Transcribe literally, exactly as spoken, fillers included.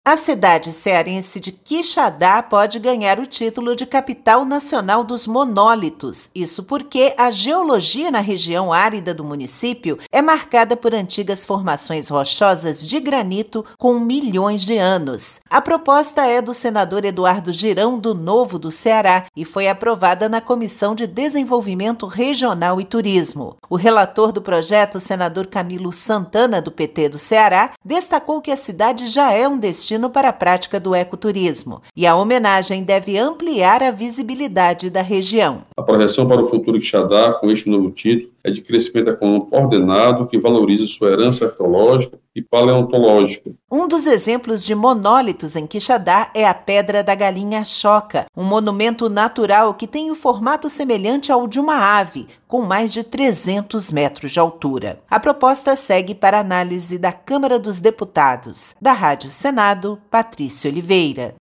A cidade cearense de Quixadá pode ganhar o título de capital nacional dos monólitos. Isso porque a geologia na região árida do município é marcada por antigas formações rochosas de granito com milhões de anos. A proposta é do senador Eduardo Girão, do Novo do Ceará, e foi aprovada na Comissão de Desenvolvimento Regional e Turismo. O relator do projeto, o senador Camilo Santana, do P T do Ceará, destacou que a cidade já é um destino para a prática do ecoturismo, e a homenagem deve ampliar a visibilidade da região. A projeção para o futuro de Quixadá, com este novo título, é de crescimento econômico ordenado que valoriza sua herança arqueológica e paleontológica. Um dos exemplos de monólitos em Quixadá é a Pedra da Galinha Choca, um monumento natural que tem o formato semelhante ao de uma ave, com mais de trezentos metros de altura. A proposta segue para análise da Câmara dos Deputados. Da Rádio Senado, Patrícia Oliveira.